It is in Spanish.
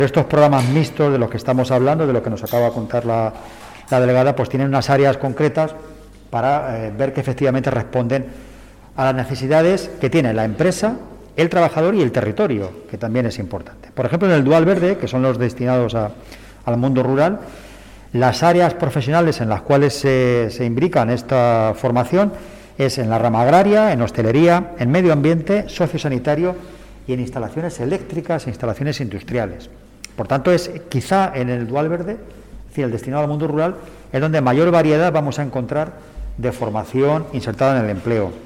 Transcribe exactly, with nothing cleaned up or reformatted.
Estos programas mixtos de los que estamos hablando, de lo que nos acaba de contar la, la delegada, pues tienen unas áreas concretas para eh, ver que efectivamente responden a las necesidades que tiene la empresa, el trabajador y el territorio, que también es importante. Por ejemplo, en el Dual Verde, que son los destinados a, al mundo rural, las áreas profesionales en las cuales se, se imbrican esta formación es en la rama agraria, en hostelería, en medio ambiente, sociosanitario y en instalaciones eléctricas e instalaciones industriales. Por tanto, es quizá en el Dual Verde, es decir, el destinado al mundo rural, es donde mayor variedad vamos a encontrar de formación insertada en el empleo.